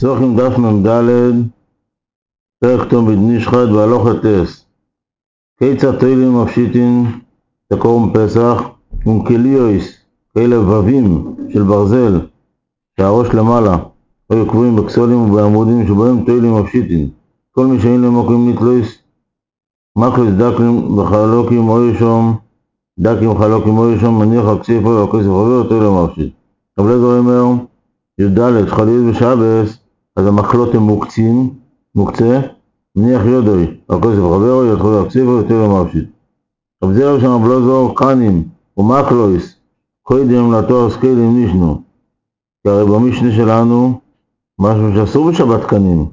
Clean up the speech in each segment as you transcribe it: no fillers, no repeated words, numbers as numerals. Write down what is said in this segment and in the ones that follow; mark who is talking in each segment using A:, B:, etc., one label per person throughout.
A: סוכים דף מ"ד, פרק תומד נשחט והלוך הטס. קיצר תהילים מפשיטין, תקורם פסח, ומקליויס, כאלה בבים של ברזל, שהראש למעלה, היו קבועים בקסולים ובעמודים שבהם תהילים מפשיטין. כל מי שאין למוקים נתלויס, מקלויס דקים וחלוקים או ישום, דקים וחלוקים או ישום, מניח הקציפה והכסף חבר תהילים מפשיט. אבל זה אומר, י"ד, חליל ושבס, אז המקלות הם מוקצה, מניח יודוי, הכסף חברו, יתחילו הקציפו יותר למפשיט. אבל זה שם בלוזור, קנים ומקלויס, קוידם לתואר סקיילים נשנו. כי הרי במשנה שלנו, משהו שאסור בשבת קנים.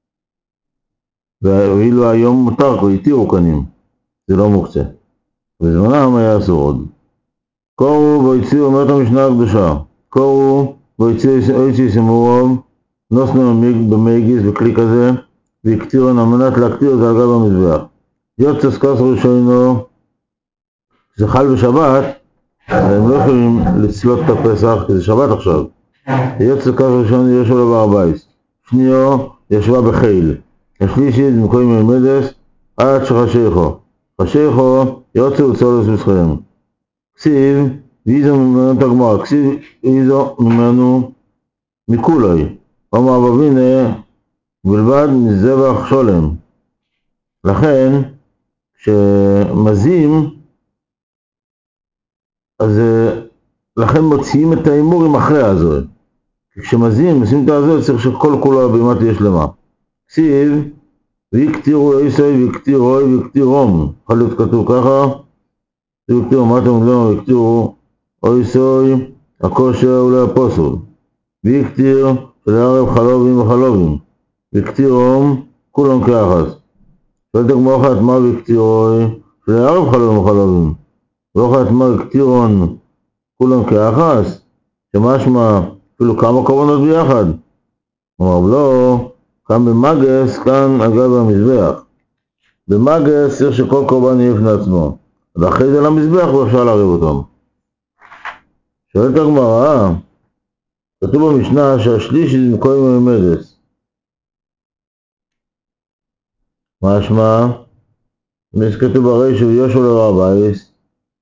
A: ואילו היום מותר, כי התירו קנים. זה לא מוקצה. בזמנם היה אסור עוד. קורו והציעו, אומרת המשנה הקדושה, קורו והציעו סמורוב, נוסנו במייגיס וכלי כזה, והקטירו על מנת להקטיר את זה על גב המזבח. יוצא סקס ראשונו, זה חל בשבת, הם לא יכולים לצלות את הפסח, כי זה שבת עכשיו. יוצא סקס ראשונו ישו לו בהרבייס. שניו ישבה בחיל. השלישית במקום מלמדס, עד שחשיכו. חשיכו יוצא וצולס בשכם. כסיב, ואיזו ממנו תגמר, כסיב איזו ממנו מכולוי. אומר בבינה, בלבד מזבח שולם. לכן, כשמזים, אז לכן מוציאים את האימורים אחרי הזוהר. כשמזים, עושים את הזוהר, צריך שכל כולו הבימה תהיה שלמה. כסיב, ויקטירו איסוי, ויקטירוי, ויקטירום. יכול להיות כתוב ככה, ויקטירו, מה אתם אומרים? ויקטירו איסוי, הכושר אולי הפוסול. ויקטיר, שלערב חלובים וחלובים. ויקטירום, כולם כאחס. שואלת כמו אחת מה ויקטירוי, שלערב חלובים וחלובים. ואחת מה ויקטירון, כולם כאחס, שמשמע אפילו כמה קורבנות ביחד. אמר לא, כאן במגס, כאן אגב המזבח. במגס צריך שכל קורבן יהיה לפני עצמו. ואחרי זה למזבח ואפשר להריב אותם. שואלת הגמרא, כתוב במשנה שהשליש זה מקום מלמדס. משמע, כתוב הרי שהוא יושו לרבייס,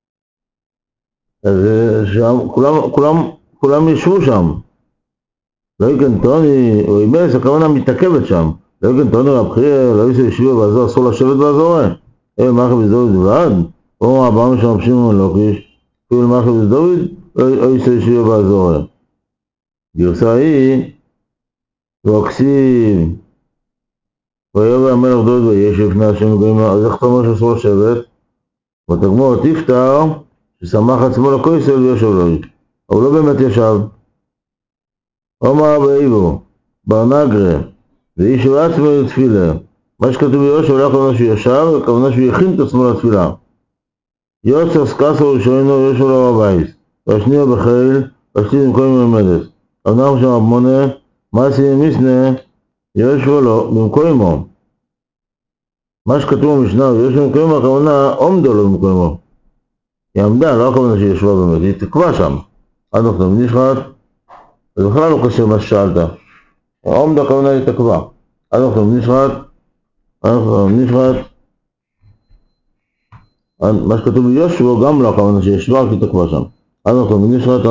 A: אז שם, כולם ישבו שם. לא יקנטוני, או אימס, הכוונה מתעכבת שם. לא יקנטוני רב חייא, לא יסו ישבו באזור, אסור לשבת באזור. מה אחרי בזדוד דבד? או הבא משם שמעון לוקיש, אפילו מה אחרי בזדוד, או יסו ישבו באזור. גרסה היא, ואוקסיב, ויובא המלך דוד וישב לפני השם וגויים לו, אז איך אתה אומר שאסור לשבת? ותגמור תפטר, ששמח עצמו לכויסל ויושב לו. אבל לא באמת ישב. אומר באיבו, ברנגרה, ואישו עצמו לתפילה. מה שכתוב ביושו, לא הכוונה שהוא ישב, הכוונה שהוא יכין את עצמו לתפילה. יוצר סקסו ראשונו יושו לו בבייס, והשנייה בחיל, והשליש במקום מלמדס. אמנם שם אבמונה, מה עשינו מסנה, יושו לו במקומו. מה שכתוב במשנה, יושו במקומו, הכוונה עומדו לו במקומו. היא עמדה, לא הכוונה שהיא ישבה באמת, היא תקווה שם. עד נוחתו נשחט, זה בכלל לא קשה מה ששאלת. העומדו הכוונה היא תקווה. עד נוחתו נשחט, מה שכתוב ביושו גם לא הכוונה שישבה, כי תקווה שם. עד נוחתו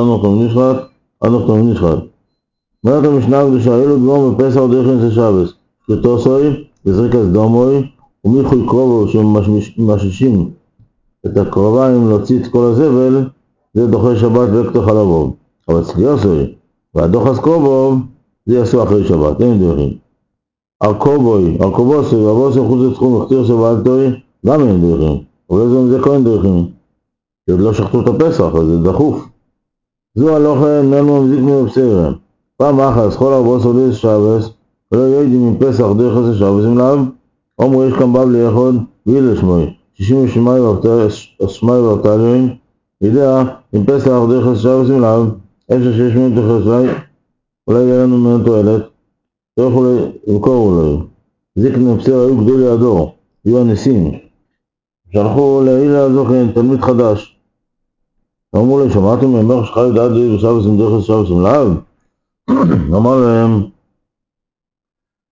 A: נשחט. אומרת המשנה הקדושה, אילו דבום בפסח דרכן של שבס, שתוסוי, וזריקת דומוי, ומיכוי קרובו שמששים את הקרוביים להוציא את כל הזבל, זה דוחה שבת וקטו חלבוב. אבל צליוסוי, והדוחס קרובוב, זה יעשו אחרי שבת, אין דרכים. ארכובוסוי, ואבוסוי חוץ לתחום וכתיר שבאלתוי, גם אין דרכים. אבל זה כהן דרכים. כי עוד לא שחטו את הפסח, אז זה דחוף. זו הלוכה נלמו מזיק מבשרם. פעם אחת, כל ארבעות סוליס שבס, ולא יודעים עם פסח דרך עשה שבס עם לאו, אומרו יש כאן בב ליחוד, ואילה שמוי, 60 שמי ואותלין, ידע, עם פסח דרך עשה שבס עם לאו, אפשר שיש מהם תחסי, אולי יהיה לנו מהם תועלת, צריך אולי, למכור אולי. זיק נפסר היו גדולי הדור, היו הניסים. שלחו לאילה הזוכן, תלמיד חדש. אמרו לי, שמעתם ממך שחי דעת לי בשבס עם דרך עשה שבס עם לאו? אמר להם,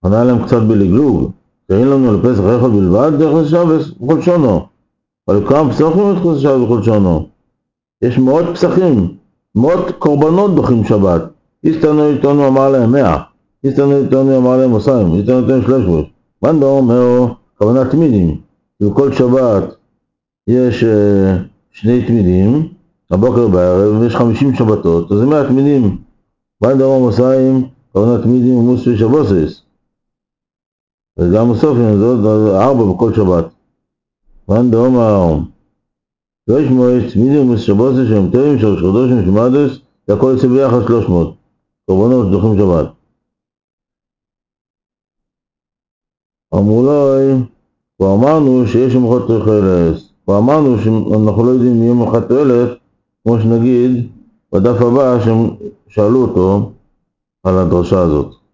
A: ענה להם קצת בלגלוג, שאין לנו לפסח אחד בלבד, דרך שבס בכל שונו. אבל כמה פסחים יש כזה שבס בכל שונו? יש מאות פסחים, מאות קורבנות דוחים שבת. איתנו אמר להם 100, איתנו אמר להם 200, איתנו 300. מאן דאמר אומר, כוונה תמידים, ובכל שבת יש שני תמידים, הבוקר בערב, ויש 50 שבתות, אז זה 100 תמידים. מאן דאמר 200, כוונה תמידים ומוספי שבוסס. וגם מוספים, זה 4 בכל שבת. מאן דאמר, לא ישמעו תמידים ומוספי שבוסס, שהם טועים, שלוש חודשים, שמדס, זה הכל יוצא ביחד 300. קורבנות דוחים שבת. אמרו לו, ואמרנו שיש יום אחד תחילס, ואמרנו שאנחנו לא יודעים מי יום אחד תחילס, כמו שנגיד בדף הבא שהם שאלו אותו על הדרשה הזאת.